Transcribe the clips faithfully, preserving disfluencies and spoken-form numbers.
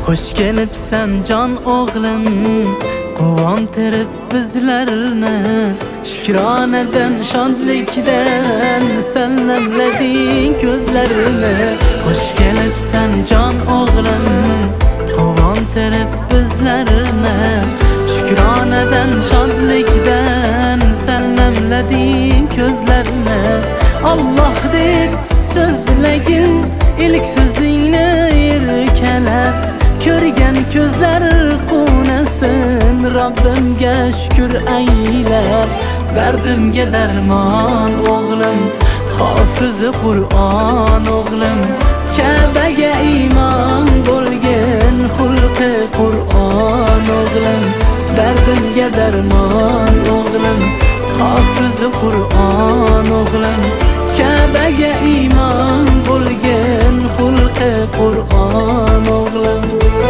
Hoş kelibsan jon o'g'lim, quvontirib bizlarni. Shukronadan, shodlikdan sallamlading ko'zlarini. Hoş kelibsan jon o'g'lim, quvontirib bizlarni. Shukronadan, shodlikdan sallamlading ko'zlarini. Alloh deb so'zlagin ilk so'zingni erkalab, ko'rgan ko'zlar qo'nasin, Robbimga shukr aylab. Dardimga darmon o'g'lim, hofizi Qur'on o'g'lim, Ka'baga iymon bo'lgan xulqi Qur'on o'g'lim. Dardimga darmon o'g'lim, hofizi Qur'on o'g'lim, Ka'baga iymon bo'lgan xulqi Qur'on o'g'lim.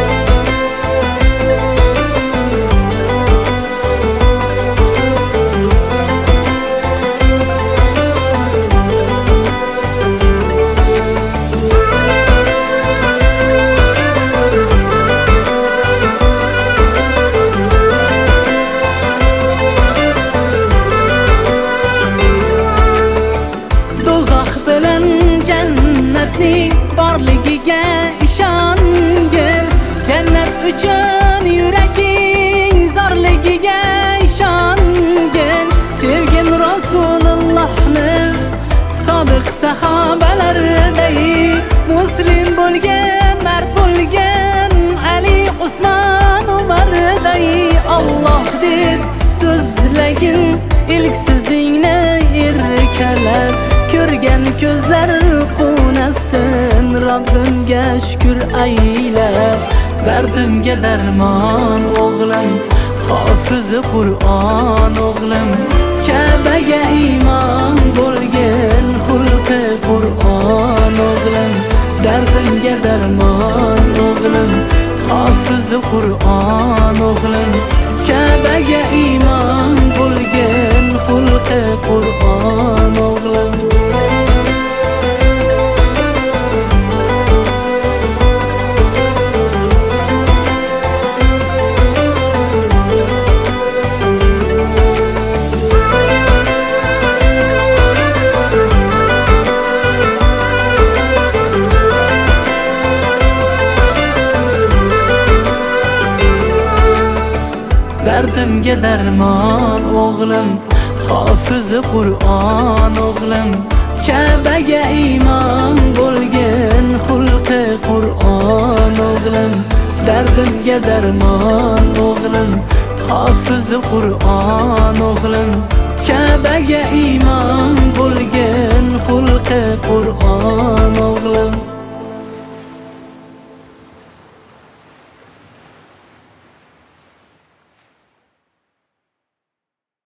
Borligiga ishongin, jannat uchun yuraging zorligiga ishongin. Sevgin Rasulullohni sodiq sahobalarday, muslim bo'lgan, mard bo'lgan Ali, Usmon, Umarday. Alloh deb so'zlagin ilk so'zingni erkalab, ko'rgan ko'zlar qo'nasin, Robbimga shukr aylab. Dardimga darmon o'g'lim, hofizi Qur'on o'g'lim, Ka'baga iymon bo'lgan xulqi Qur'on o'g'lim. Dardimga darmon o'g'lim, hofizi Qur'on o'g'lim, Ka'baga iymon bo'lgan xulqi Qur'on o'g'lim. Dardimga darmon o'g'lim, hofizi Qur'on o'g'lim, Ka'baga iymon bo'lgan xulqi Qur'on o'g'lim. Dardimga darmon o'g'lim, hofizi Qur'on o'g'lim, Ka'baga iymon bo'lgan xulqi Qur'on